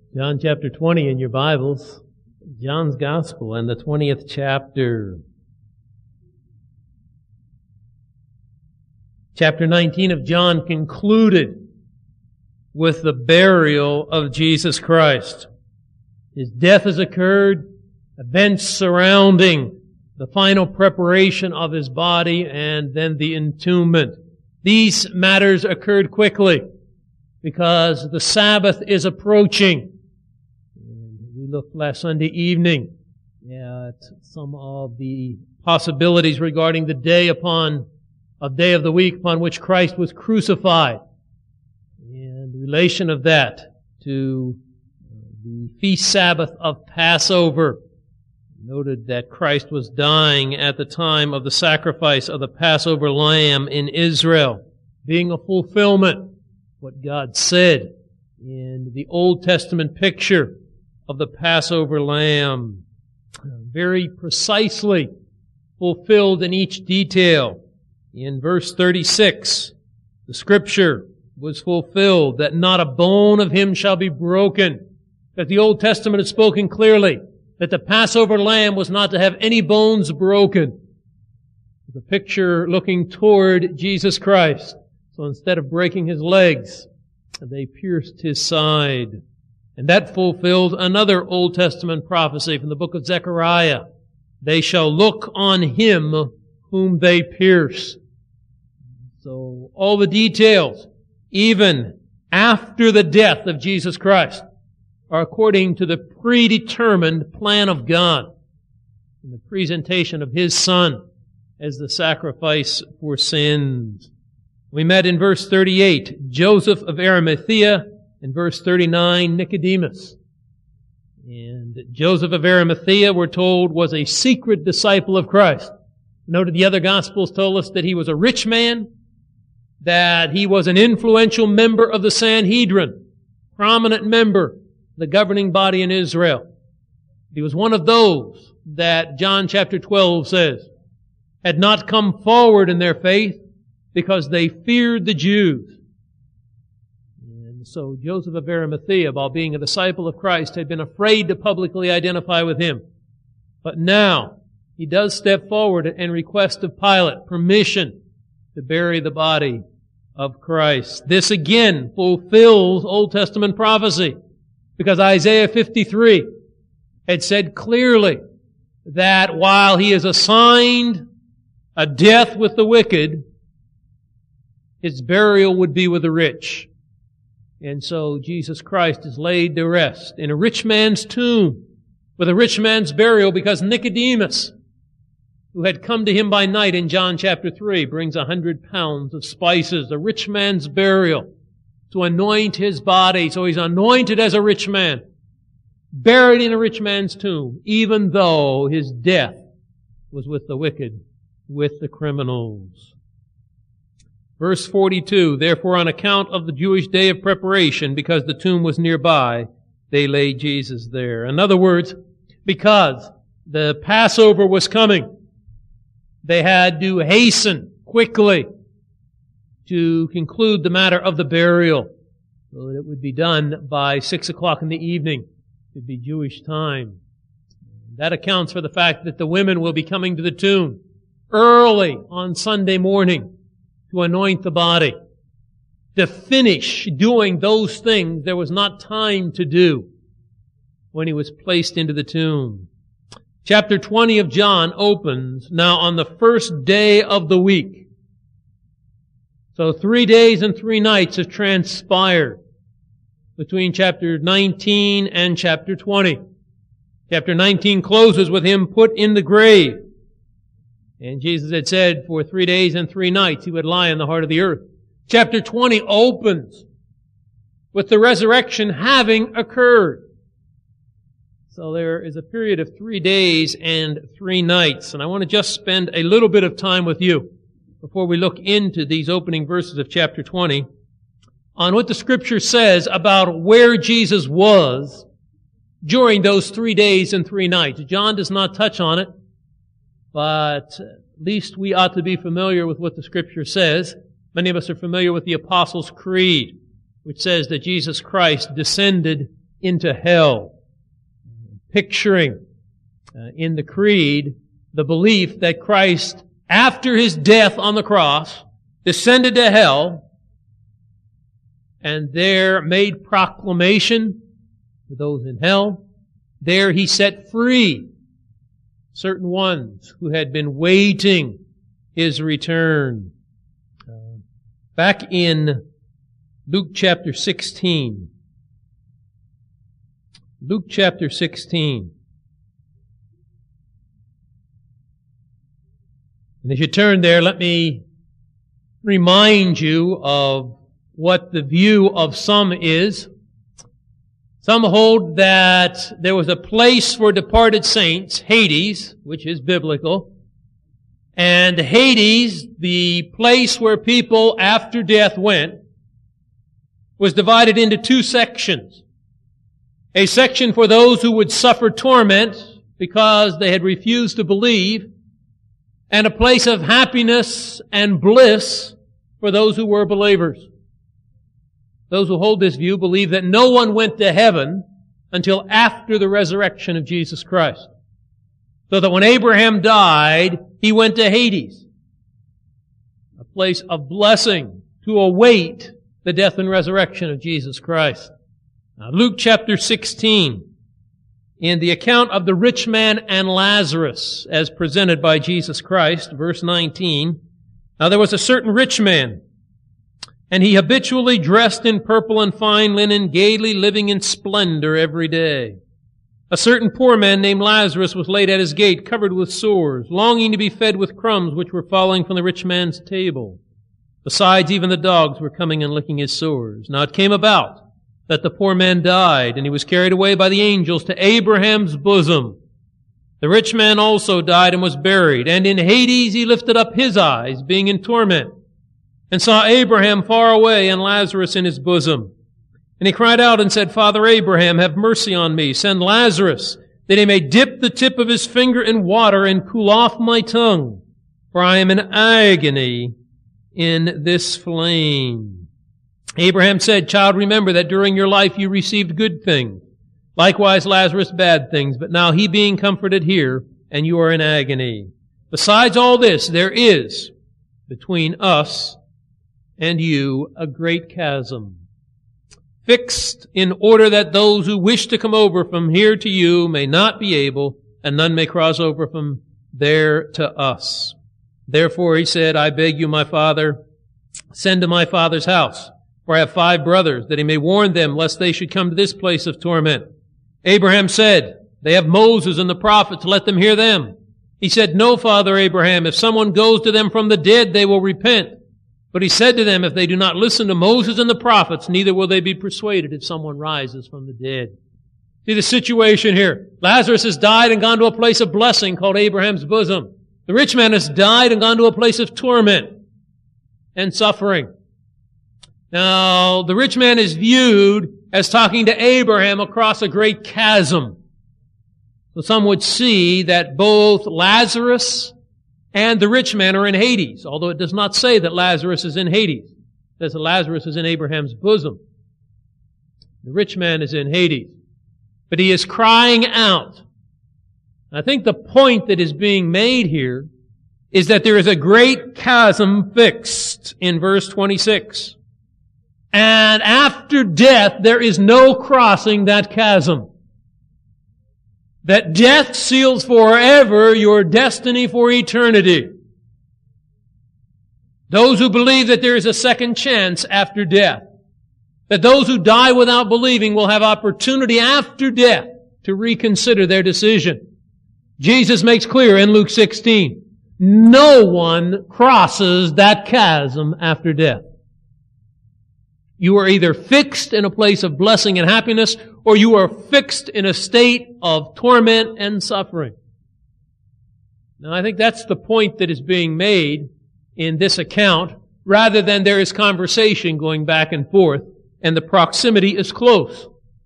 John chapter 20 in your Bibles, John's Gospel and the 20th chapter. Chapter 19 of John concluded with the burial of Jesus Christ. His death has occurred, events surrounding the final preparation of His body, and then the entombment. These matters occurred quickly because the Sabbath is approaching. We looked last Sunday evening at some of the possibilities regarding the day of the week upon which Christ was crucified, and the relation of that to the feast Sabbath of Passover. Noted that Christ was dying at the time of the sacrifice of the Passover lamb in Israel, being a fulfillment of what God said in the Old Testament picture of the Passover lamb, very precisely fulfilled in each detail. In verse 36, the scripture was fulfilled that not a bone of him shall be broken. That the Old Testament had spoken clearly that the Passover lamb was not to have any bones broken. The picture looking toward Jesus Christ. So instead of breaking His legs, they pierced His side. And that fulfilled another Old Testament prophecy from the book of Zechariah. They shall look on Him whom they pierce. So all the details, even after the death of Jesus Christ, are according to the predetermined plan of God in the presentation of His Son as the sacrifice for sins. We met in verse 38, Joseph of Arimathea. In verse 39, Nicodemus. And Joseph of Arimathea, we're told, was a secret disciple of Christ. Noted the other Gospels told us that he was a rich man, that he was an influential member of the Sanhedrin, prominent member of the governing body in Israel. He was one of those that John chapter 12 says had not come forward in their faith because they feared the Jews. So Joseph of Arimathea, while being a disciple of Christ, had been afraid to publicly identify with Him. But now, he does step forward and request of Pilate permission to bury the body of Christ. This again fulfills Old Testament prophecy, because Isaiah 53 had said clearly that while he is assigned a death with the wicked, his burial would be with the rich. And so Jesus Christ is laid to rest in a rich man's tomb with a rich man's burial, because Nicodemus, who had come to Him by night in John chapter 3, brings 100 pounds of spices, a rich man's burial, to anoint his body. So he's anointed as a rich man, buried in a rich man's tomb, even though his death was with the wicked, with the criminals. Verse 42, therefore on account of the Jewish day of preparation, because the tomb was nearby, they laid Jesus there. In other words, because the Passover was coming, they had to hasten quickly to conclude the matter of the burial, so that it would be done by 6 o'clock in the evening. It would be Jewish time. That accounts for the fact that the women will be coming to the tomb early on Sunday morning to anoint the body. To finish doing those things there was not time to do when He was placed into the tomb. Chapter 20 of John opens now on the first day of the week. So 3 days and 3 nights have transpired between chapter 19 and chapter 20. Chapter 19 closes with Him put in the grave. And Jesus had said for 3 days and 3 nights He would lie in the heart of the earth. Chapter 20 opens with the resurrection having occurred. So there is a period of 3 days and 3 nights. And I want to just spend a little bit of time with you before we look into these opening verses of chapter 20 on what the Scripture says about where Jesus was during those 3 days and 3 nights. John does not touch on it, but at least we ought to be familiar with what the Scripture says. Many of us are familiar with the Apostles' Creed, which says that Jesus Christ descended into hell, picturing in the creed the belief that Christ, after His death on the cross, descended to hell and there made proclamation to those in hell. There He set free certain ones who had been waiting His return. Back in Luke chapter 16. Luke chapter 16. And as you turn there, let me remind you of what the view of some is. Some hold that there was a place for departed saints, Hades, which is biblical, and Hades, the place where people after death went, was divided into two sections. A section for those who would suffer torment because they had refused to believe, and a place of happiness and bliss for those who were believers. Those who hold this view believe that no one went to heaven until after the resurrection of Jesus Christ. So that when Abraham died, he went to Hades, a place of blessing to await the death and resurrection of Jesus Christ. Now, Luke chapter 16, in the account of the rich man and Lazarus, as presented by Jesus Christ, verse 19, now there was a certain rich man, and he habitually dressed in purple and fine linen, gaily living in splendor every day. A certain poor man named Lazarus was laid at his gate, covered with sores, longing to be fed with crumbs which were falling from the rich man's table. Besides, even the dogs were coming and licking his sores. Now it came about that the poor man died, and he was carried away by the angels to Abraham's bosom. The rich man also died and was buried, and in Hades he lifted up his eyes, being in torment, and saw Abraham far away and Lazarus in his bosom. And he cried out and said, Father Abraham, have mercy on me. Send Lazarus, that he may dip the tip of his finger in water and cool off my tongue, for I am in agony in this flame. Abraham said, Child, remember that during your life you received good things. Likewise Lazarus bad things, but now he being comforted here, and you are in agony. Besides all this, there is between us and you a great chasm, fixed in order that those who wish to come over from here to you may not be able, and none may cross over from there to us. Therefore he said, I beg you, my father, send to my father's house, for I have 5 brothers, that he may warn them, lest they should come to this place of torment. Abraham said, They have Moses and the prophets, let them hear them. He said, No, Father Abraham, if someone goes to them from the dead, they will repent. But he said to them, If they do not listen to Moses and the prophets, neither will they be persuaded if someone rises from the dead. See the situation here. Lazarus has died and gone to a place of blessing called Abraham's bosom. The rich man has died and gone to a place of torment and suffering. Now, the rich man is viewed as talking to Abraham across a great chasm. So some would see that both Lazarus and the rich man are in Hades, although it does not say that Lazarus is in Hades. It says that Lazarus is in Abraham's bosom. The rich man is in Hades. But he is crying out. I think the point that is being made here is that there is a great chasm fixed in verse 26. And after death, there is no crossing that chasm. That death seals forever your destiny for eternity. Those who believe that there is a second chance after death, that those who die without believing will have opportunity after death to reconsider their decision. Jesus makes clear in Luke 16, no one crosses that chasm after death. You are either fixed in a place of blessing and happiness, or you are fixed in a state of torment and suffering. Now, I think that's the point that is being made in this account, rather than there is conversation going back and forth, and the proximity is close.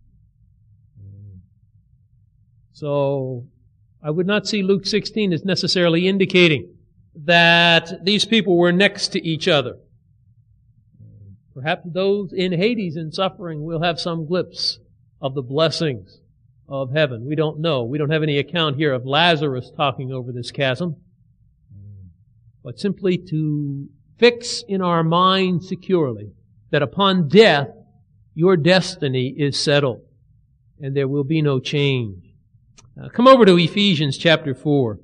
So, I would not see Luke 16 as necessarily indicating that these people were next to each other. Perhaps those in Hades in suffering will have some glimpse of the blessings of heaven. We don't know. We don't have any account here of Lazarus talking over this chasm. But simply to fix in our mind securely that upon death, your destiny is settled and there will be no change. Come over to Ephesians chapter 4.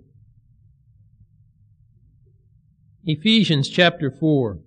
Ephesians chapter 4.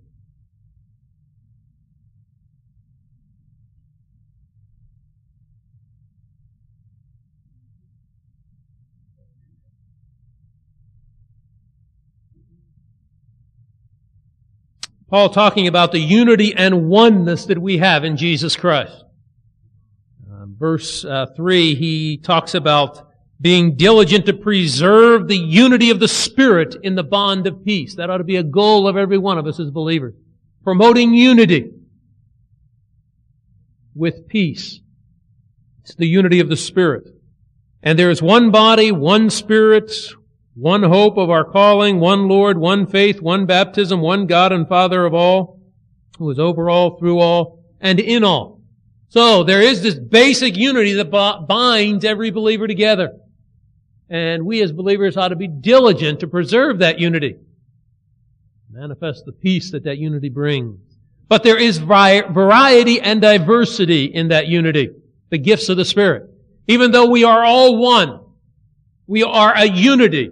Paul talking about the unity and oneness that we have in Jesus Christ. Verse 3, he talks about being diligent to preserve the unity of the Spirit in the bond of peace. That ought to be a goal of every one of us as believers. Promoting unity with peace. It's the unity of the Spirit. And there is one body, one Spirit, one hope of our calling, one Lord, one faith, one baptism, one God and Father of all, who is over all, through all, and in all. So there is this basic unity that binds every believer together. And we as believers ought to be diligent to preserve that unity. Manifest the peace that that unity brings. But there is variety and diversity in that unity. The gifts of the Spirit. Even though we are all one, we are a unity.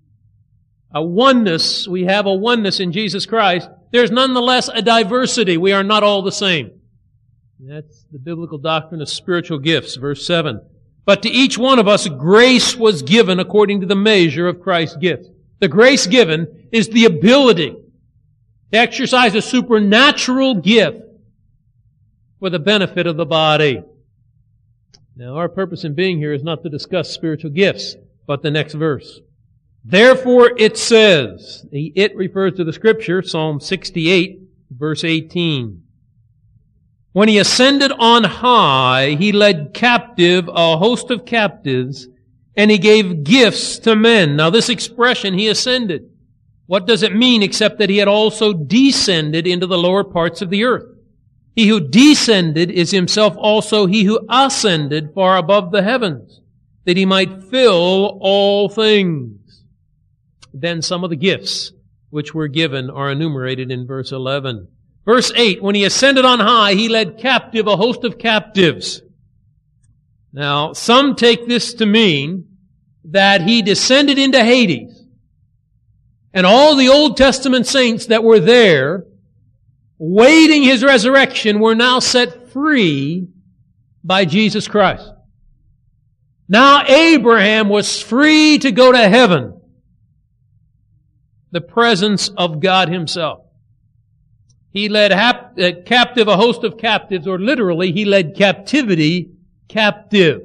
A oneness, we have a oneness in Jesus Christ. There's nonetheless a diversity. We are not all the same. That's the biblical doctrine of spiritual gifts, verse 7. But to each one of us grace was given according to the measure of Christ's gift. The grace given is the ability to exercise a supernatural gift for the benefit of the body. Now, our purpose in being here is not to discuss spiritual gifts, but the next verse. Therefore it says, the it refers to the Scripture, Psalm 68, verse 18. When He ascended on high, He led captive a host of captives, and He gave gifts to men. Now this expression, He ascended, what does it mean except that He had also descended into the lower parts of the earth? He who descended is Himself also He who ascended far above the heavens, that He might fill all things. Then some of the gifts which were given are enumerated in verse 11. Verse 8, when He ascended on high, He led captive a host of captives. Now, some take this to mean that He descended into Hades, and all the Old Testament saints that were there, waiting His resurrection, were now set free by Jesus Christ. Now Abraham was free to go to heaven, the presence of God Himself. He led captive a host of captives, or literally, He led captivity captive.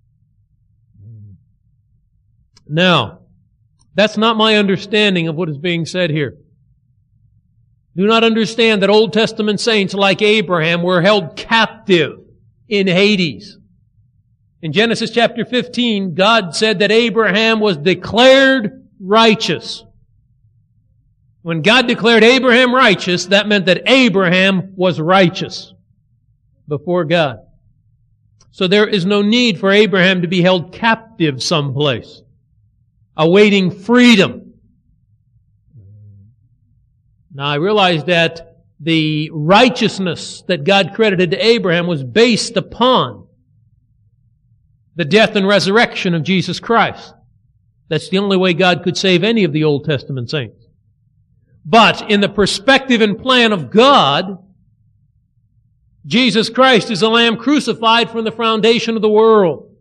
Now, that's not my understanding of what is being said here. Do not understand that Old Testament saints like Abraham were held captive in Hades. In Genesis chapter 15, God said that Abraham was declared righteous. When God declared Abraham righteous, that meant that Abraham was righteous before God. So there is no need for Abraham to be held captive someplace, awaiting freedom. Now I realize that the righteousness that God credited to Abraham was based upon the death and resurrection of Jesus Christ. That's the only way God could save any of the Old Testament saints. But in the perspective and plan of God, Jesus Christ is a Lamb crucified from the foundation of the world.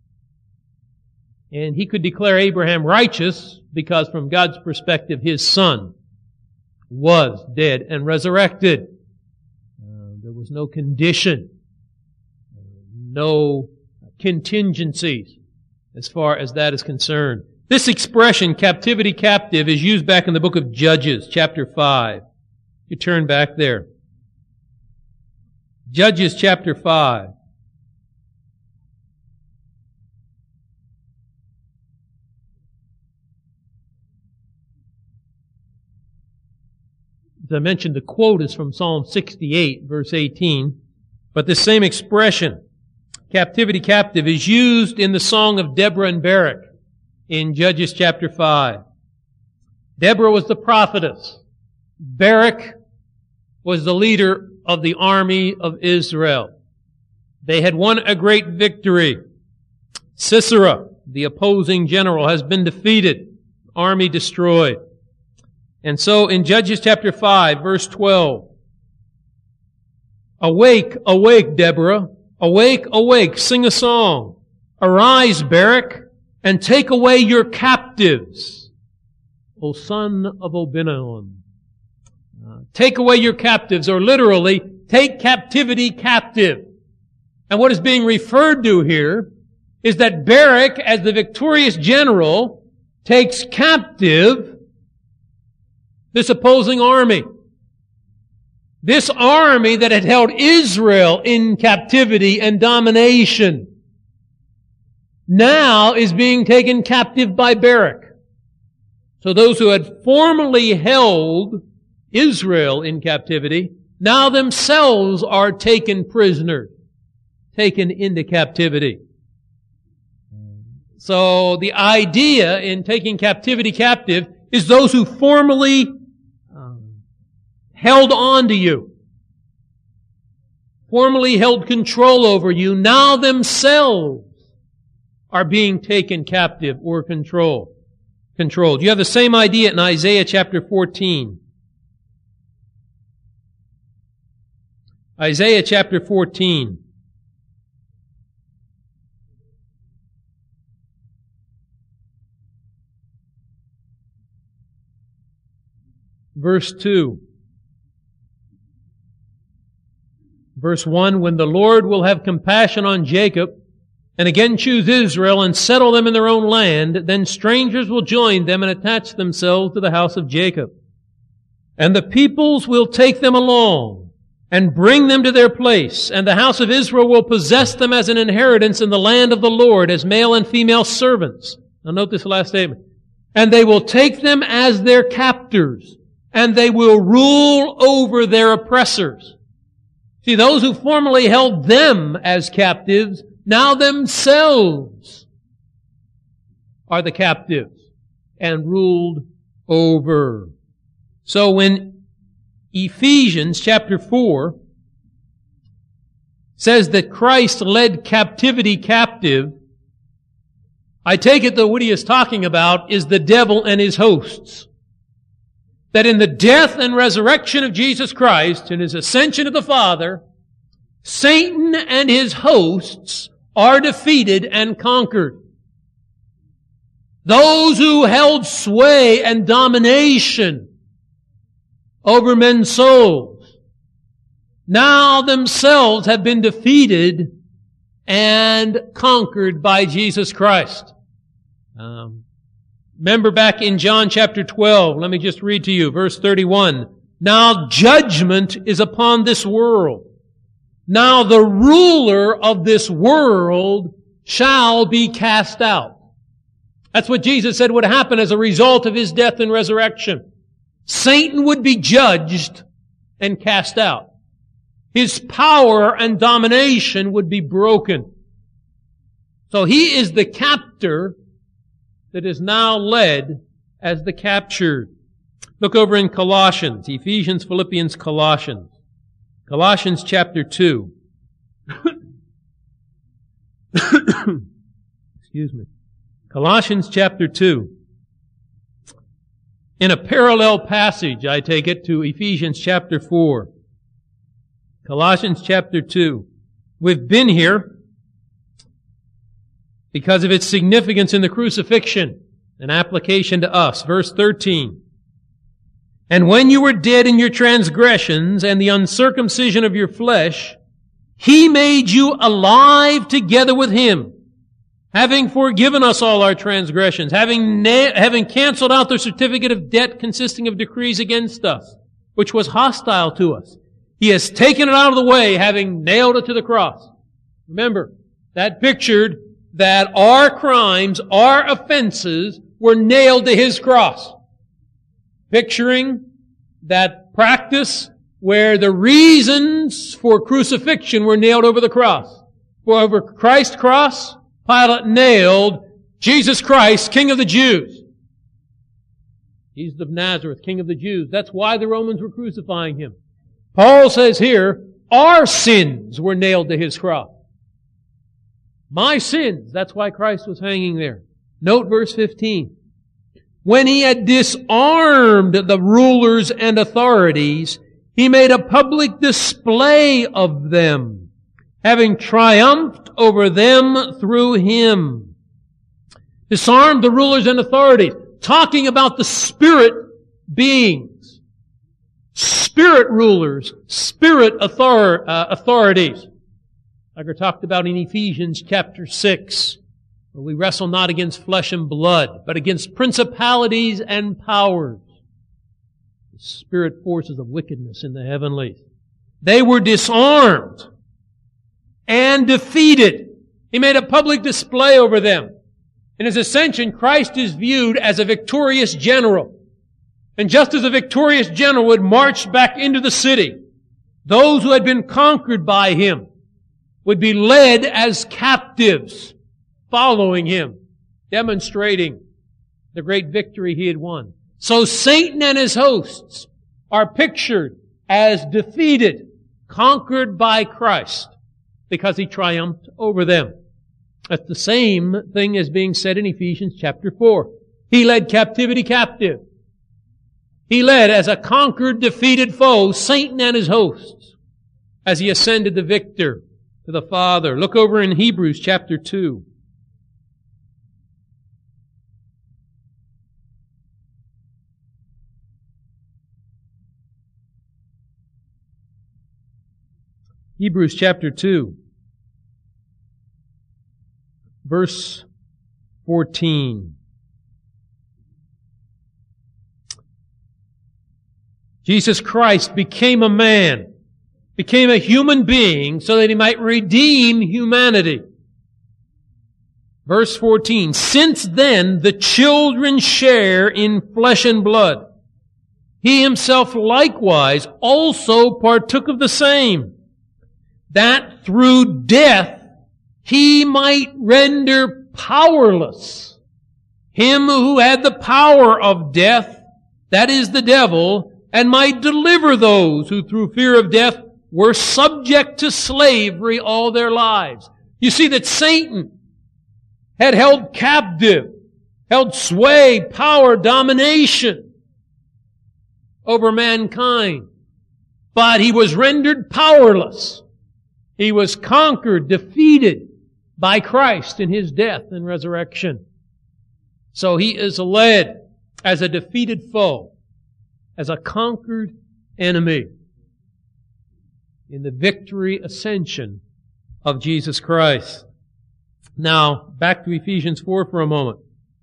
And He could declare Abraham righteous because from God's perspective, his son was dead and resurrected. There was no condition, no contingencies as far as that is concerned. This expression, captivity captive, is used back in the book of Judges, chapter 5. You turn back there. Judges chapter 5. As I mentioned, the quote is from Psalm 68, verse 18. But the same expression, captivity captive is used in the song of Deborah and Barak in Judges chapter 5. Deborah was the prophetess. Barak was the leader of the army of Israel. They had won a great victory. Sisera, the opposing general, has been defeated, army destroyed. And so in Judges chapter 5, verse 12, "Awake, awake, Deborah. Awake, awake, sing a song. Arise, Barak, and take away your captives, O son of Abinoam." Take away your captives, or literally, take captivity captive. And what is being referred to here is that Barak, as the victorious general, takes captive this opposing army. This army that had held Israel in captivity and domination now is being taken captive by Barak. So those who had formerly held Israel in captivity now themselves are taken prisoners, taken into captivity. So the idea in taking captivity captive is those who formerly held on to you, formerly held control over you, now themselves are being taken captive or controlled. You have the same idea in Isaiah chapter 14. Isaiah chapter 14. Verse 2. Verse 1, "When the Lord will have compassion on Jacob, and again choose Israel, and settle them in their own land, then strangers will join them and attach themselves to the house of Jacob. And the peoples will take them along, and bring them to their place, and the house of Israel will possess them as an inheritance in the land of the Lord, as male and female servants." Now note this last statement. "And they will take them as their captors, and they will rule over their oppressors." See, those who formerly held them as captives, now themselves are the captives and ruled over. So when Ephesians chapter 4 says that Christ led captivity captive, I take it that what he is talking about is the devil and his hosts. That in the death and resurrection of Jesus Christ, in his ascension to the Father, Satan and his hosts are defeated and conquered. Those who held sway and domination over men's souls now themselves have been defeated and conquered by Jesus Christ. Remember back in John chapter 12, let me just read to you, verse 31. "Now judgment is upon this world. Now the ruler of this world shall be cast out." That's what Jesus said would happen as a result of his death and resurrection. Satan would be judged and cast out. His power and domination would be broken. So he is the captor that is now led as the captured. Look over in Colossians, Ephesians, Philippians, Colossians. Colossians chapter 2. Excuse me. Colossians chapter 2. In a parallel passage, I take it, to Ephesians chapter 4. Colossians chapter 2. We've been here because of its significance in the crucifixion and application to us. Verse 13. "And when you were dead in your transgressions and the uncircumcision of your flesh, he made you alive together with him, having forgiven us all our transgressions, having canceled out the certificate of debt consisting of decrees against us, which was hostile to us. He has taken it out of the way, having nailed it to the cross." Remember, that pictured that our crimes, our offenses, were nailed to his cross. Picturing that practice where the reasons for crucifixion were nailed over the cross. For over Christ's cross, Pilate nailed Jesus Christ, King of the Jews. Jesus of Nazareth, King of the Jews. That's why the Romans were crucifying Him. Paul says here, our sins were nailed to His cross. My sins. That's why Christ was hanging there. Note verse 15. When He had disarmed the rulers and authorities, He made a public display of them, having triumphed over them through Him. Disarmed the rulers and authorities. Talking about the spirit beings. Spirit rulers. Spirit authorities. Like we talked about in Ephesians chapter 6. Where we wrestle not against flesh and blood, but against principalities and powers. The spirit forces of wickedness in the heavenlies. They were disarmed and defeated. He made a public display over them. In His ascension, Christ is viewed as a victorious general. And just as a victorious general would march back into the city, those who had been conquered by Him would be led as captives, following Him, demonstrating the great victory He had won. So Satan and his hosts are pictured as defeated, conquered by Christ, because He triumphed over them. That's the same thing as being said in Ephesians chapter 4. He led captivity captive. He led as a conquered, defeated foe, Satan and his hosts, as He ascended the victor to the Father. Look over in Hebrews chapter 2. Hebrews chapter 2, verse 14. Jesus Christ became a man, became a human being so that He might redeem humanity. Verse 14, since then the children share in flesh and blood. He Himself likewise also partook of the same, that through death He might render powerless him who had the power of death, that is the devil, and might deliver those who through fear of death were subject to slavery all their lives. You see that Satan had held captive, held sway, power, domination over mankind. But he was rendered powerless. He was conquered, defeated by Christ in His death and resurrection. So he is led as a defeated foe, as a conquered enemy in the victory ascension of Jesus Christ. Now, back to Ephesians 4 for a moment.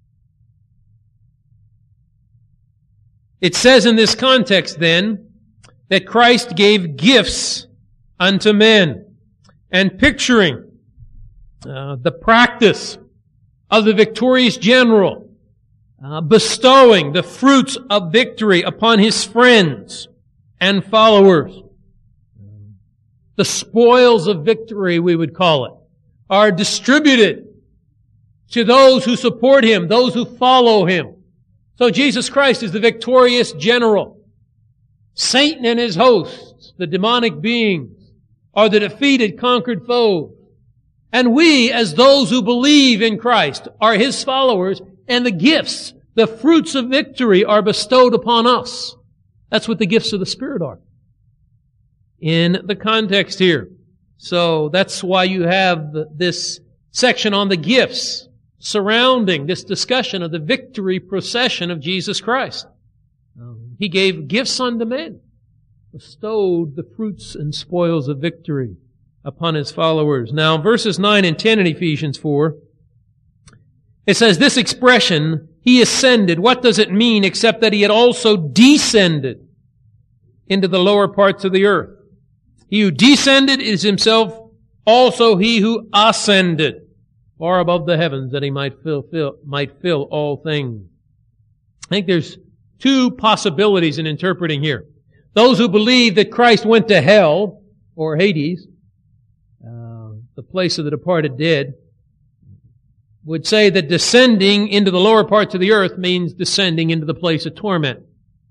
It says in this context then that Christ gave gifts unto men, and picturing the practice of the victorious general, bestowing the fruits of victory upon his friends and followers. The spoils of victory, we would call it, are distributed to those who support Him, those who follow Him. So Jesus Christ is the victorious general. Satan and his hosts, the demonic beings, are the defeated, conquered foes. And we, as those who believe in Christ, are His followers, and the gifts, the fruits of victory are bestowed upon us. That's what the gifts of the Spirit are in the context here. So that's why you have this section on the gifts surrounding this discussion of the victory procession of Jesus Christ. He gave gifts unto men, bestowed the fruits and spoils of victory upon His followers. Now, verses 9 and 10 in Ephesians 4, it says this expression, He ascended. What does it mean except that He had also descended into the lower parts of the earth? He who descended is Himself also He who ascended far above the heavens, that He might fill all things. I think there's two possibilities in interpreting here. Those who believe that Christ went to hell, or Hades, the place of the departed dead, would say that descending into the lower parts of the earth means descending into the place of torment.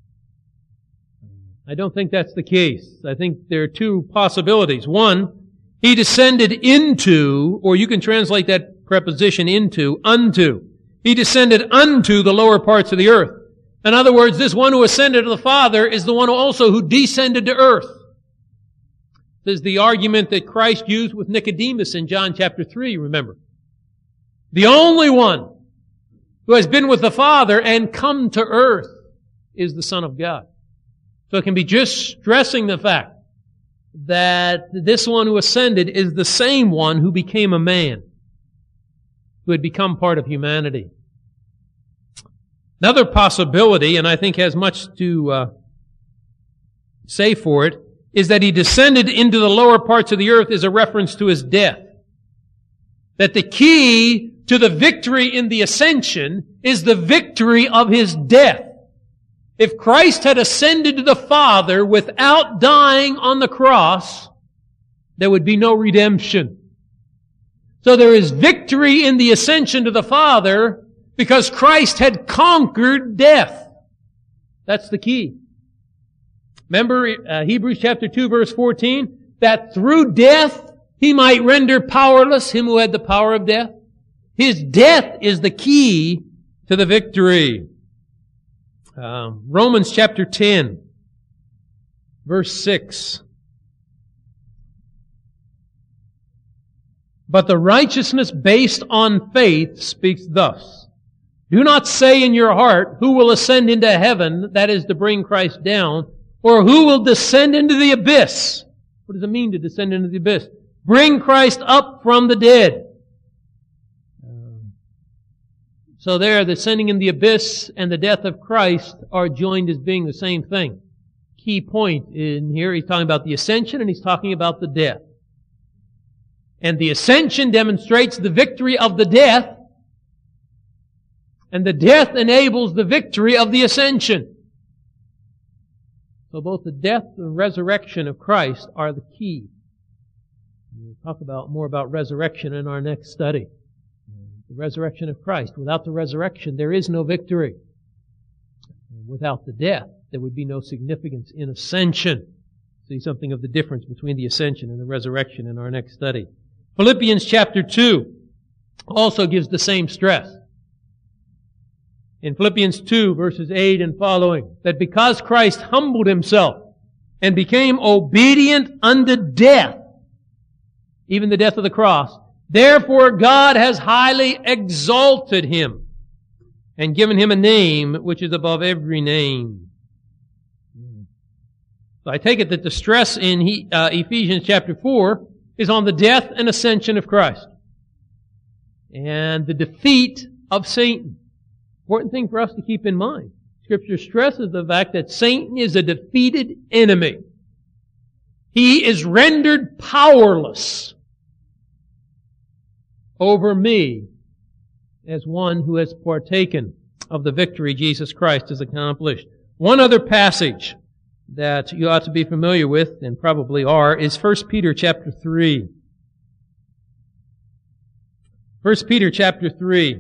I don't think that's the case. I think there are two possibilities. One, He descended into, or you can translate that preposition into, unto. He descended unto the lower parts of the earth. In other words, this one who ascended to the Father is the one also who descended to earth. This is the argument that Christ used with Nicodemus in John chapter 3, remember. The only one who has been with the Father and come to earth is the Son of God. So it can be just stressing the fact that this one who ascended is the same one who became a man, who had become part of humanity. Another possibility, and I think has much to say for it, is that He descended into the lower parts of the earth is a reference to His death. That the key to the victory in the ascension is the victory of His death. If Christ had ascended to the Father without dying on the cross, there would be no redemption. So there is victory in the ascension to the Father because Christ had conquered death. That's the key. Remember Hebrews chapter 2 verse 14? That through death He might render powerless him who had the power of death. His death is the key to the victory. Romans chapter 10, verse 6. But the righteousness based on faith speaks thus. Do not say in your heart, who will ascend into heaven, that is to bring Christ down, or who will descend into the abyss. What does it mean to descend into the abyss? Bring Christ up from the dead. So there, the descending in the abyss and the death of Christ are joined as being the same thing. Key point in here, he's talking about the ascension and he's talking about the death. And the ascension demonstrates the victory of the death, and the death enables the victory of the ascension. So both the death and resurrection of Christ are the key. We'll talk more about resurrection in our next study. The resurrection of Christ. Without the resurrection, there is no victory. Without the death, there would be no significance in ascension. See something of the difference between the ascension and the resurrection in our next study. Philippians chapter 2 also gives the same stress. In Philippians 2 verses 8 and following, that because Christ humbled Himself and became obedient unto death, even the death of the cross, therefore God has highly exalted Him and given Him a name which is above every name. So I take it that the stress in Ephesians chapter 4 is on the death and ascension of Christ and the defeat of Satan. Important thing for us to keep in mind. Scripture stresses the fact that Satan is a defeated enemy. He is rendered powerless over me as one who has partaken of the victory Jesus Christ has accomplished. One other passage that you ought to be familiar with, and probably are, is 1 Peter chapter 3. 1 Peter chapter 3,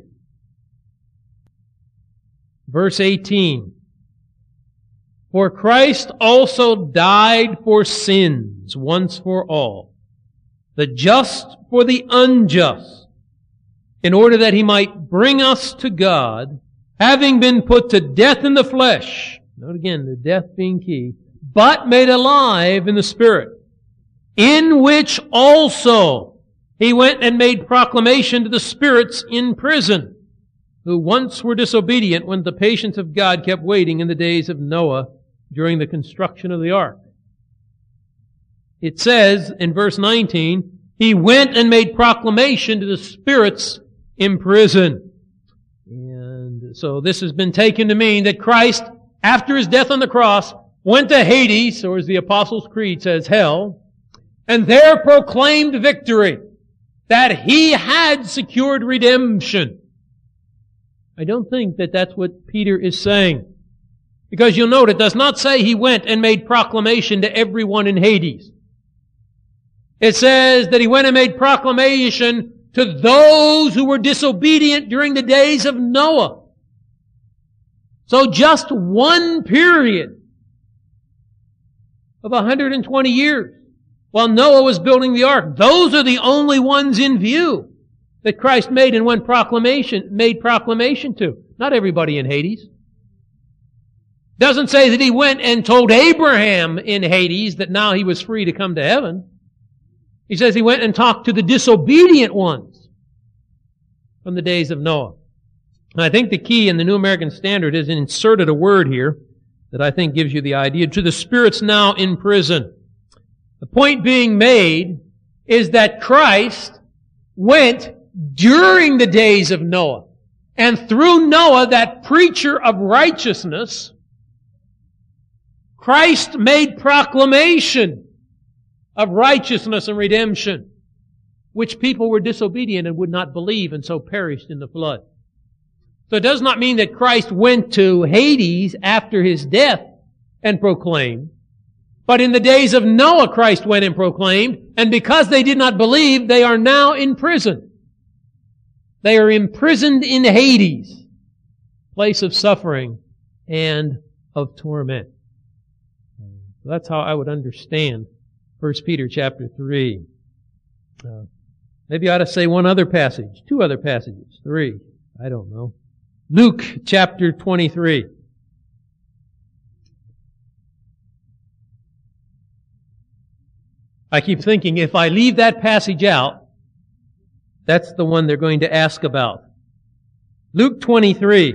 verse 18. For Christ also died for sins once for all, the just for the unjust, in order that He might bring us to God, having been put to death in the flesh. Note again, the death being key, but made alive in the Spirit, in which also He went and made proclamation to the spirits in prison, who once were disobedient when the patience of God kept waiting in the days of Noah during the construction of the ark. It says in verse 19, He went and made proclamation to the spirits in prison. And so this has been taken to mean that Christ, after His death on the cross, went to Hades, or as the Apostles' Creed says, hell, and there proclaimed victory, that He had secured redemption. I don't think that that's what Peter is saying. Because you'll note it does not say He went and made proclamation to everyone in Hades. It says that He went and made proclamation to those who were disobedient during the days of Noah. So just one period of 120 years while Noah was building the ark. Those are the only ones in view that Christ made proclamation to. Not everybody in Hades. Doesn't say that He went and told Abraham in Hades that now he was free to come to heaven. He says He went and talked to the disobedient ones from the days of Noah. And I think the key in the New American Standard is inserted a word here that I think gives you the idea. To the spirits now in prison. The point being made is that Christ went during the days of Noah. And through Noah, that preacher of righteousness, Christ made proclamation of righteousness and redemption, which people were disobedient and would not believe and so perished in the flood. So it does not mean that Christ went to Hades after His death and proclaimed. But in the days of Noah, Christ went and proclaimed, and because they did not believe, they are now in prison. They are imprisoned in Hades, place of suffering and of torment. So that's how I would understand 1 Peter chapter 3. Maybe I ought to say one other passage, two other passages, three, I don't know. Luke chapter 23. I keep thinking if I leave that passage out, that's the one they're going to ask about. Luke 23.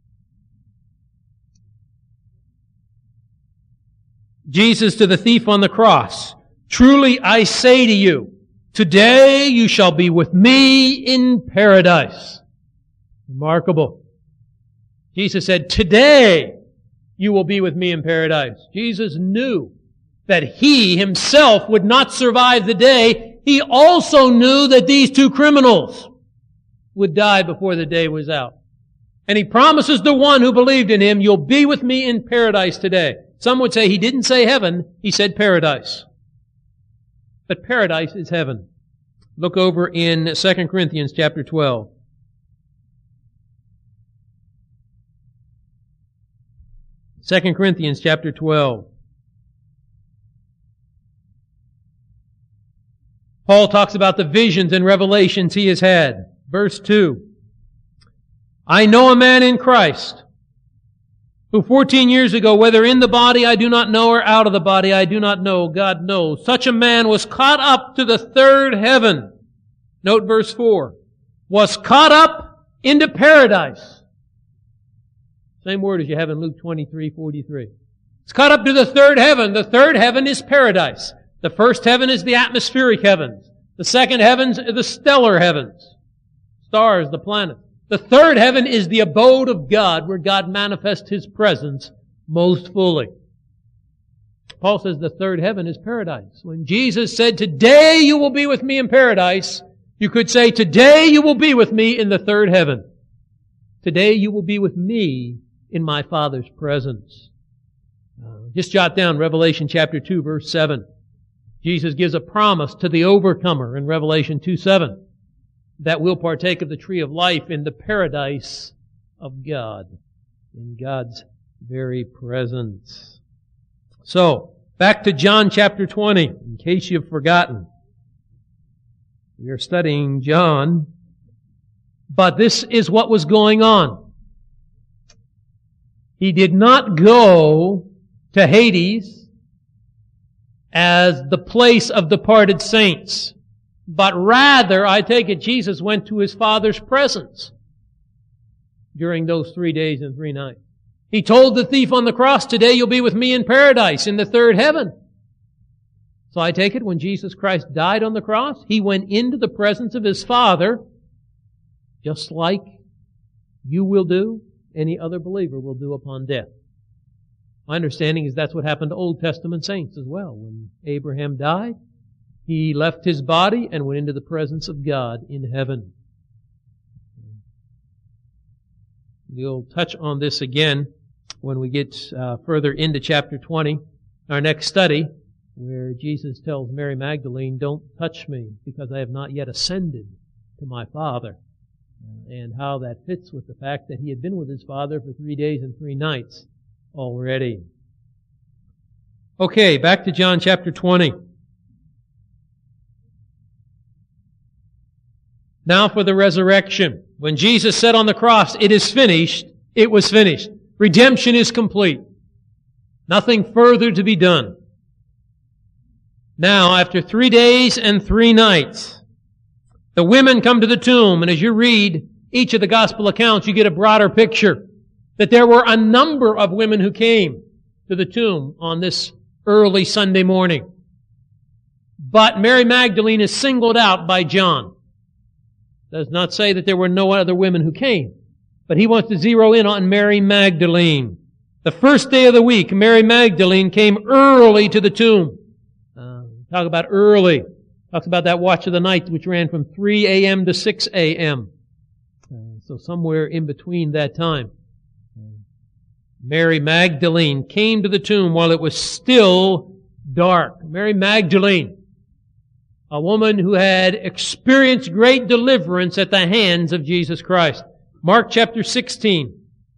Jesus to the thief on the cross. Truly I say to you, today you shall be with me in paradise. Remarkable. Jesus said, today you will be with me in paradise. Jesus knew that He Himself would not survive the day. He also knew that these two criminals would die before the day was out. And He promises the one who believed in Him, you'll be with me in paradise today. Some would say He didn't say heaven, He said paradise. But paradise is heaven. Look over in 2 Corinthians chapter 12. 2 Corinthians chapter 12. Paul talks about the visions and revelations he has had. Verse 2. I know a man in Christ who 14 years ago, whether in the body I do not know or out of the body I do not know, God knows. Such a man was caught up to the third heaven. Note verse 4. Was caught up into paradise. Same word as you have in Luke 23:43. It's caught up to the third heaven. The third heaven is paradise. The first heaven is the atmospheric heavens. The second heavens are the stellar heavens. Stars, the planets. The third heaven is the abode of God, where God manifests His presence most fully. Paul says the third heaven is paradise. When Jesus said, today you will be with me in paradise, you could say, today you will be with me in the third heaven. Today you will be with me in my Father's presence. Just jot down Revelation chapter 2, verse 7. Jesus gives a promise to the overcomer in Revelation 2:7 that will partake of the tree of life in the paradise of God, in God's very presence. So, back to John chapter 20, in case you've forgotten. We are studying John, but this is what was going on. He did not go to Hades as the place of departed saints, but rather, I take it, Jesus went to His Father's presence during those 3 days and 3 nights. He told the thief on the cross, today you'll be with me in paradise, in the third heaven. So I take it, when Jesus Christ died on the cross, He went into the presence of His Father, just like you will do, any other believer will do upon death. My understanding is that's what happened to Old Testament saints as well. When Abraham died, he left his body and went into the presence of God in heaven. We'll touch on this again when we get further into chapter 20, our next study. where Jesus tells Mary Magdalene, don't touch me because I have not yet ascended to my Father. And how that fits with the fact that he had been with his Father for 3 days and 3 nights already. Okay, back to John chapter 20. Now for the resurrection. When Jesus said on the cross, it is finished, it was finished. Redemption is complete. Nothing further to be done. Now, after 3 days and 3 nights, the women come to the tomb, and as you read each of the gospel accounts, you get a broader picture that there were a number of women who came to the tomb on this early Sunday morning. But Mary Magdalene is singled out by John. Does not say that there were no other women who came, but he wants to zero in on Mary Magdalene. The first day of the week, Mary Magdalene came early to the tomb. Talk about early. Talks about that watch of the night, which ran from 3 a.m. to 6 a.m. So somewhere in between that time. Mary Magdalene came to the tomb while it was still dark. Mary Magdalene, a woman who had experienced great deliverance at the hands of Jesus Christ. Mark chapter 16.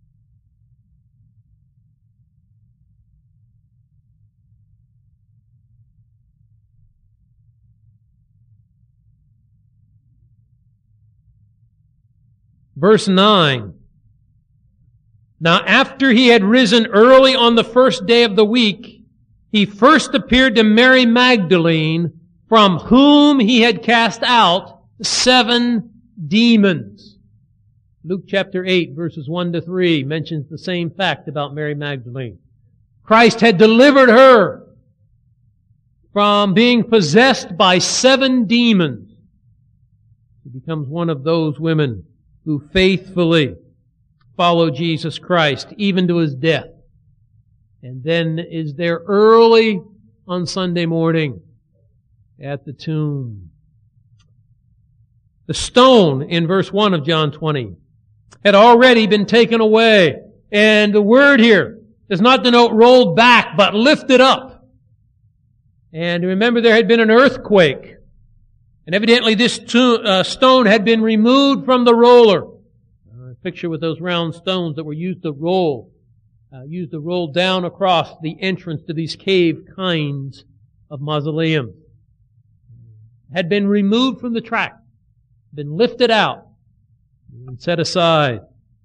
Verse 9. Now after he had risen early on the first day of the week, he first appeared to Mary Magdalene, from whom he had cast out 7 demons. Luke chapter 8, verses 1 to 3 mentions the same fact about Mary Magdalene. Christ had delivered her from being possessed by 7 demons. She becomes one of those women who faithfully follow Jesus Christ, even to his death. And then is there early on Sunday morning at the tomb. The stone in verse 1 of John 20 had already been taken away. And the word here does not denote rolled back, but lifted up. And remember, there had been an earthquake. And evidently this stone had been removed from the roller. Picture with those round stones that were used to roll down across the entrance to these cave kinds of mausoleums. Had been removed from the track, been lifted out, and set aside.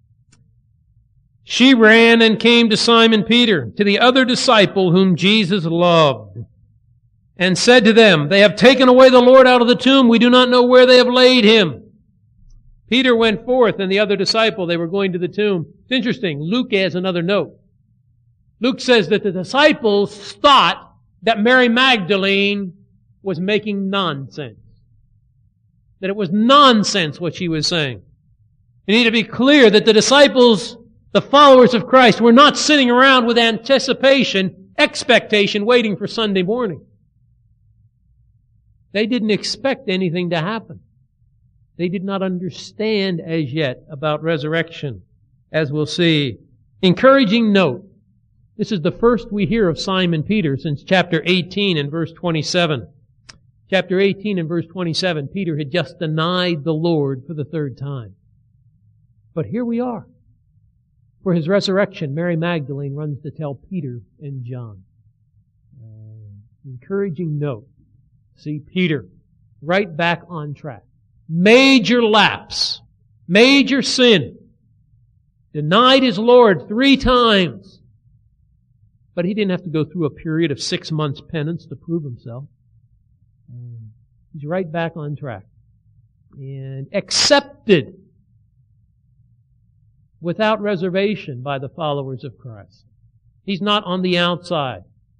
She ran and came to Simon Peter, to the other disciple whom Jesus loved, and said to them, they have taken away the Lord out of the tomb. We do not know where they have laid him. Peter went forth and the other disciple, they were going to the tomb. It's interesting. Luke adds another note. Luke says that the disciples thought that Mary Magdalene was making nonsense. That it was nonsense what she was saying. You need to be clear that the disciples, the followers of Christ, were not sitting around with anticipation, expectation, waiting for Sunday morning. They didn't expect anything to happen. They did not understand as yet about resurrection, as we'll see. Encouraging note. This is the first we hear of Simon Peter since chapter 18 and verse 27. Chapter 18 and verse 27, Peter had just denied the Lord for the 3rd time. But here we are. For his resurrection, Mary Magdalene runs to tell Peter and John. Encouraging note. See, Peter, right back on track. Major lapse. Major sin. Denied his Lord 3 times. But he didn't have to go through a period of 6 months penance to prove himself. He's right back on track. And accepted without reservation by the followers of Christ. He's not on the outside.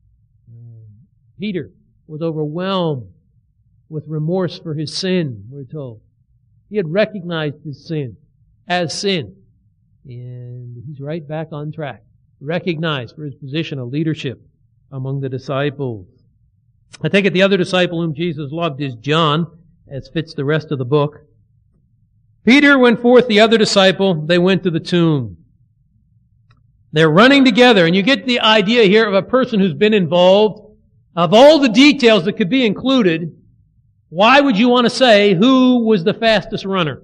Peter was overwhelmed with remorse for his sin, we're told. He had recognized his sin as sin. And he's right back on track. Recognized for his position of leadership among the disciples. I take it the other disciple whom Jesus loved is John, as fits the rest of the book. Peter went forth, the other disciple, they went to the tomb. They're running together, and you get the idea here of a person who's been involved Of all the details that could be included, why would you want to say who was the fastest runner?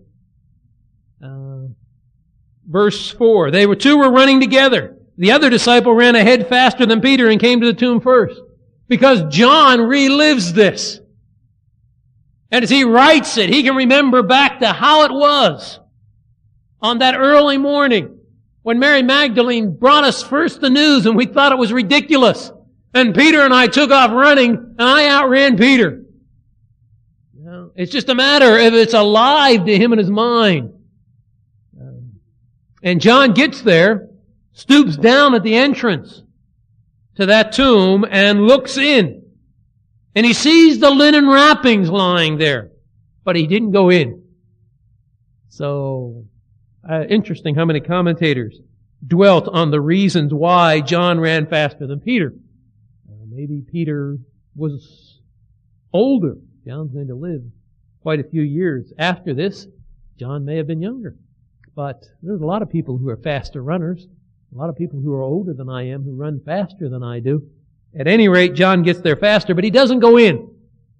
Verse 4, two were running together. The other disciple ran ahead faster than Peter and came to the tomb first. Because John relives this. And as he writes it, he can remember back to how it was on that early morning when Mary Magdalene brought us first the news and we thought it was ridiculous. And Peter and I took off running and I outran Peter. It's just a matter if it's alive to him in his mind. And John gets there, stoops down at the entrance to that tomb and looks in. And he sees the linen wrappings lying there. But he didn't go in. So, interesting how many commentators dwelt on the reasons why John ran faster than Peter. Maybe Peter was older. John's going to live quite a few years after this. John may have been younger. But there's a lot of people who are faster runners. A lot of people who are older than I am who run faster than I do. At any rate, John gets there faster, but he doesn't go in.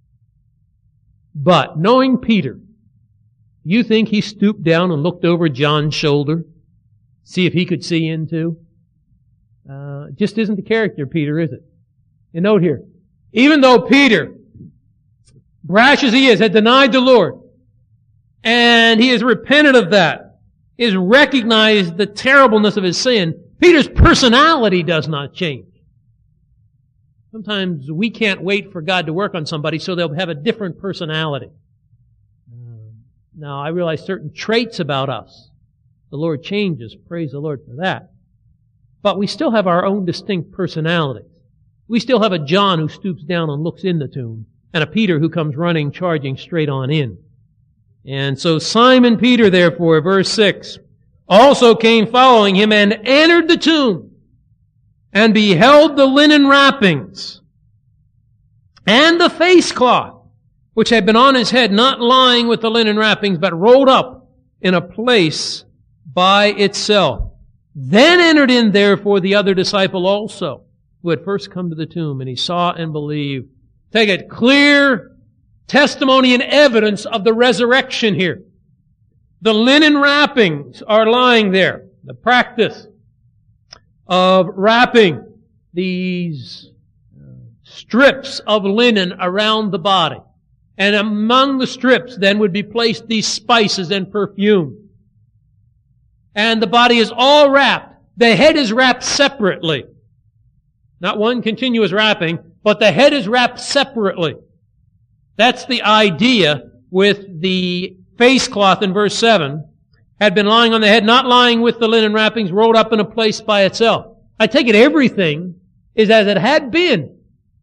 But knowing Peter, you think he stooped down and looked over John's shoulder? See if he could see in too? Just isn't the character of Peter, is it? And note here, even though Peter, brash as he is, had denied the Lord, and he has repented of that, he has recognized the terribleness of his sin, Peter's personality does not change. Sometimes we can't wait for God to work on somebody so they'll have a different personality. Now, I realize certain traits about us, the Lord changes. Praise the Lord for that. But we still have our own distinct personalities. We still have a John who stoops down and looks in the tomb, and a Peter who comes running, charging straight on in. And so Simon Peter, therefore, verse 6, also came following him and entered the tomb and beheld the linen wrappings and the face cloth, which had been on his head, not lying with the linen wrappings, but rolled up in a place by itself. Then entered in, therefore, the other disciple also, who had first come to the tomb, and he saw and believed. Take it, clear testimony and evidence of the resurrection here. The linen wrappings are lying there. The practice of wrapping these strips of linen around the body. And among the strips then would be placed these spices and perfume. And the body is all wrapped. The head is wrapped separately. Not one continuous wrapping, but the head is wrapped separately. That's the idea with the face cloth in verse 7. Had been lying on the head, not lying with the linen wrappings, rolled up in a place by itself. I take it everything is as it had been,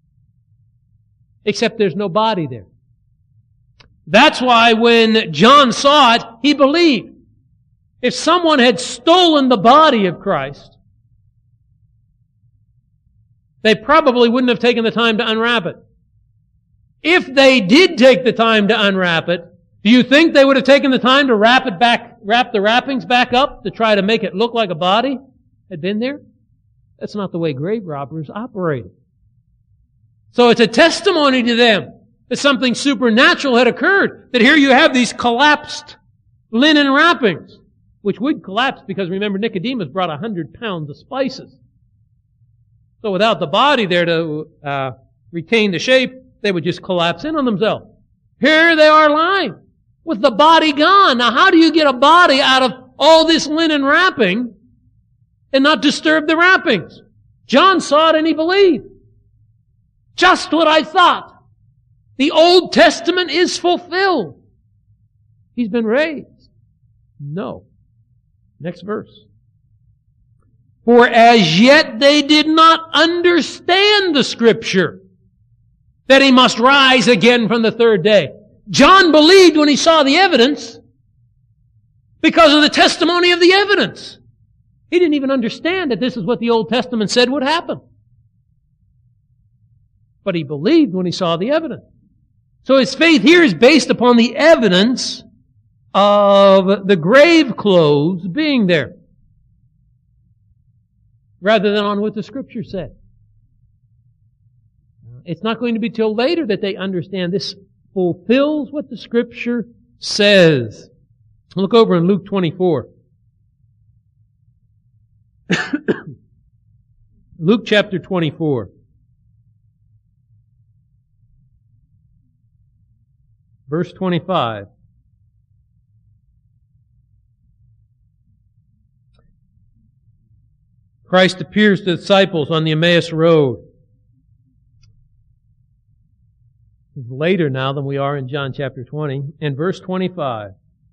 except there's no body there. That's why when John saw it, he believed. If someone had stolen the body of Christ, they probably wouldn't have taken the time to unwrap it. If they did take the time to unwrap it, do you think they would have taken the time to wrap the wrappings back up to try to make it look like a body had been there? That's not the way grave robbers operated. So it's a testimony to them that something supernatural had occurred. That here you have these collapsed linen wrappings, which would collapse because remember Nicodemus brought 100 pounds of spices. So without the body there to retain the shape, they would just collapse in on themselves. Here they are lying with the body gone. Now how do you get a body out of all this linen wrapping and not disturb the wrappings? John saw it and he believed. Just what I thought. The Old Testament is fulfilled. He's been raised. No. Next verse. For as yet they did not understand the Scripture that he must rise again from the third day. John believed when he saw the evidence because of the testimony of the evidence. He didn't even understand that this is what the Old Testament said would happen. But he believed when he saw the evidence. So his faith here is based upon the evidence of the grave clothes being there, rather than on what the Scripture said. It's not going to be till later that they understand this fulfills what the Scripture says. Look over in Luke 24. Luke chapter 24. Verse 25. Christ appears to the disciples on the Emmaus Road. It's later now than we are in John chapter 20. And verse 25.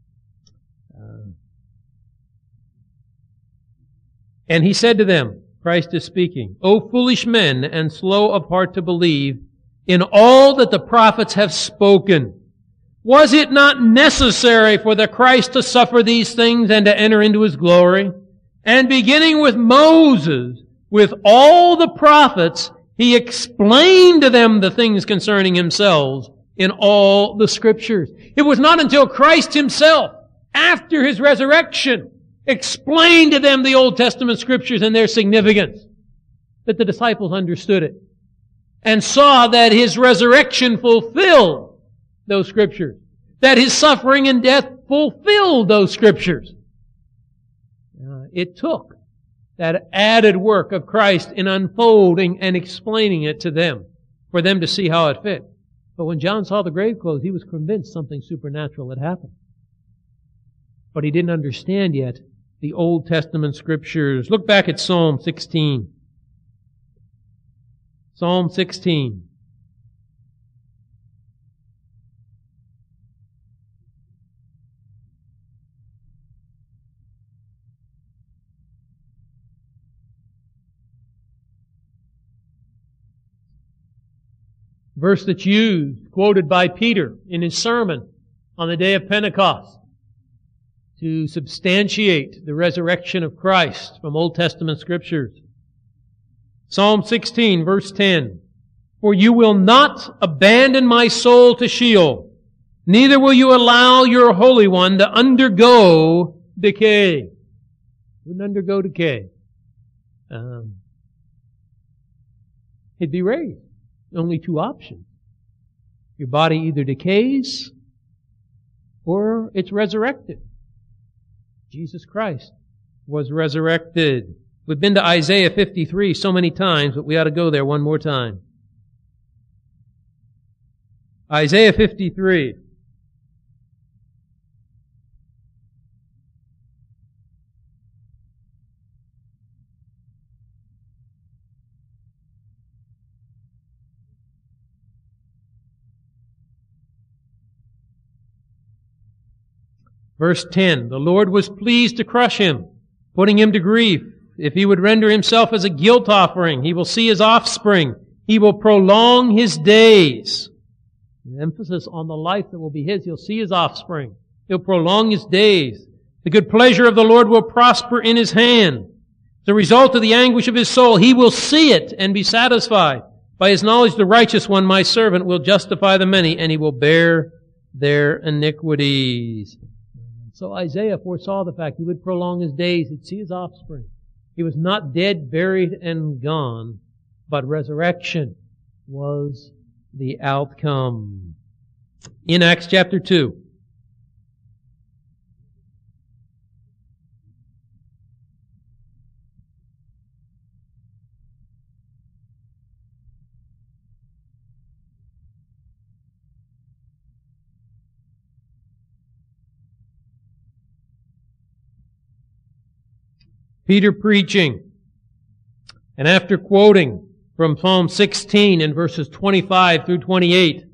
And he said to them, Christ is speaking, O foolish men and slow of heart to believe in all that the prophets have spoken. Was it not necessary for the Christ to suffer these things and to enter into His glory? And beginning with Moses, with all the prophets, He explained to them the things concerning Himself in all the Scriptures. It was not until Christ Himself, after His resurrection, explained to them the Old Testament Scriptures and their significance, that the disciples understood it and saw that His resurrection fulfilled those Scriptures, that His suffering and death fulfilled those Scriptures. It took that added work of Christ in unfolding and explaining it to them, for them to see how it fit. But when John saw the grave clothes, he was convinced something supernatural had happened. But he didn't understand yet the Old Testament Scriptures. Look back at Psalm 16. Psalm 16. Verse that's used, quoted by Peter in his sermon on the day of Pentecost to substantiate the resurrection of Christ from Old Testament Scriptures. Psalm 16, verse 10. For you will not abandon my soul to Sheol, neither will you allow your Holy One to undergo decay. Wouldn't undergo decay. He'd be raised. Only two options. Your body either decays or it's resurrected. Jesus Christ was resurrected. We've been to Isaiah 53 so many times, but we ought to go there one more time. Isaiah 53. Verse 10, the Lord was pleased to crush him, putting him to grief. If he would render himself as a guilt offering, he will see his offspring. He will prolong his days. The emphasis on the life that will be his. He'll see his offspring. He'll prolong his days. The good pleasure of the Lord will prosper in his hand. The result of the anguish of his soul, he will see it and be satisfied. By his knowledge, the righteous one, my servant, will justify the many, and he will bear their iniquities. So Isaiah foresaw the fact he would prolong his days. He'd see his offspring. He was not dead, buried, and gone, but resurrection was the outcome. In Acts chapter 2, Peter preaching, and after quoting from Psalm 16 in verses 25 through 28,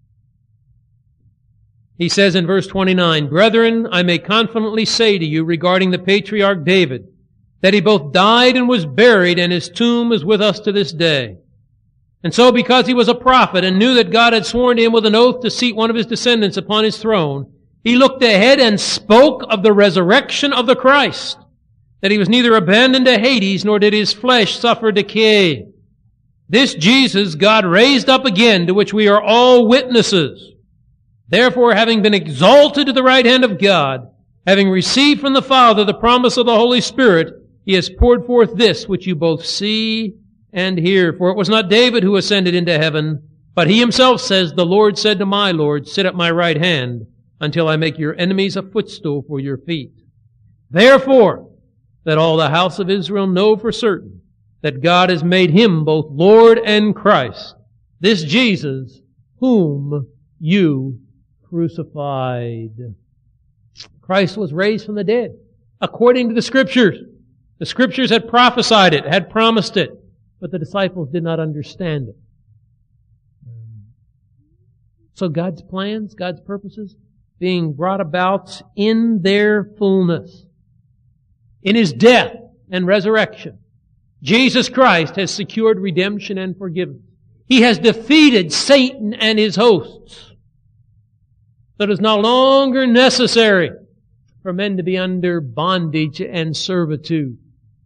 he says in verse 29, Brethren, I may confidently say to you regarding the patriarch David, that he both died and was buried, and his tomb is with us to this day. And so because he was a prophet and knew that God had sworn to him with an oath to seat one of his descendants upon his throne, he looked ahead and spoke of the resurrection of the Christ, that he was neither abandoned to Hades, nor did his flesh suffer decay. This Jesus God raised up again, to which we are all witnesses. Therefore, having been exalted to the right hand of God, having received from the Father the promise of the Holy Spirit, he has poured forth this which you both see and hear. For it was not David who ascended into heaven, but he himself says, the Lord said to my Lord, sit at my right hand until I make your enemies a footstool for your feet. Therefore, that all the house of Israel know for certain that God has made him both Lord and Christ, this Jesus whom you crucified. Christ was raised from the dead, according to the Scriptures. The Scriptures had prophesied it, had promised it, but the disciples did not understand it. So God's plans, God's purposes, being brought about in their fullness. In His death and resurrection, Jesus Christ has secured redemption and forgiveness. He has defeated Satan and his hosts. So it is no longer necessary for men to be under bondage and servitude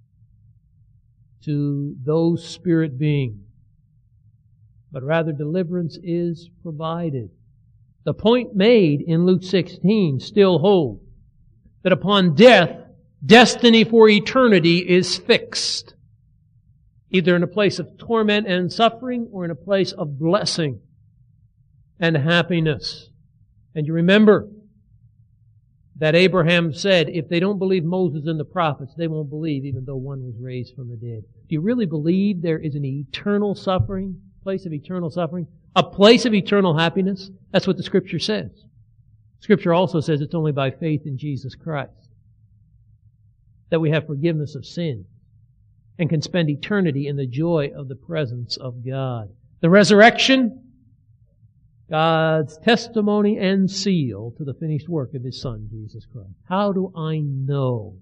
to those spirit beings, but rather deliverance is provided. The point made in Luke 16 still holds, that upon death, destiny for eternity is fixed, either in a place of torment and suffering or in a place of blessing and happiness. And you remember that Abraham said, if they don't believe Moses and the prophets, they won't believe even though one was raised from the dead. Do you really believe there is an eternal suffering, place of eternal suffering, a place of eternal happiness? That's what the Scripture says. Scripture also says it's only by faith in Jesus Christ that we have forgiveness of sin and can spend eternity in the joy of the presence of God. The resurrection, God's testimony and seal to the finished work of His Son, Jesus Christ. How do I know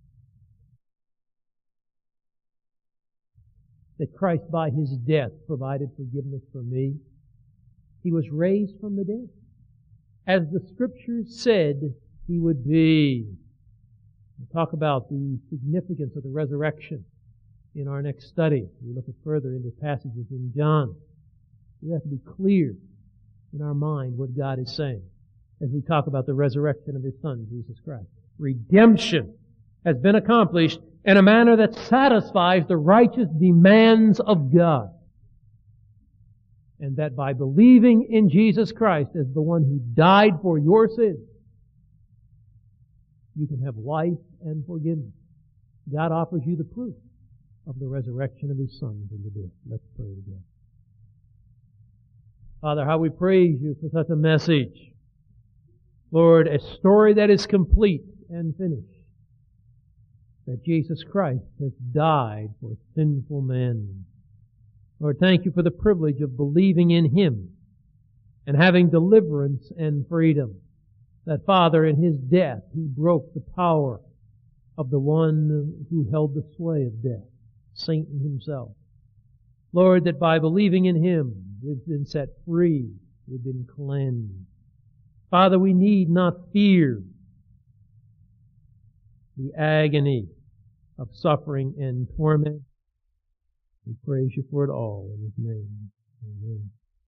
that Christ by His death provided forgiveness for me? He was raised from the dead, as the Scriptures said He would be. We'll talk about the significance of the resurrection in our next study. We look at further into passages in John. We have to be clear in our mind what God is saying as we talk about the resurrection of His Son, Jesus Christ. Redemption has been accomplished in a manner that satisfies the righteous demands of God. And that by believing in Jesus Christ as the one who died for your sins, you can have life and forgiveness. God offers you the proof of the resurrection of His Son from the dead. Let's pray together. Father, how we praise You for such a message. Lord, a story that is complete and finished. That Jesus Christ has died for sinful men. Lord, thank You for the privilege of believing in Him and having deliverance and freedom. That, Father, in His death, He broke the power of the one who held the sway of death, Satan himself. Lord, that by believing in Him, we've been set free, we've been cleansed. Father, we need not fear the agony of suffering and torment. We praise You for it all in His name. Amen.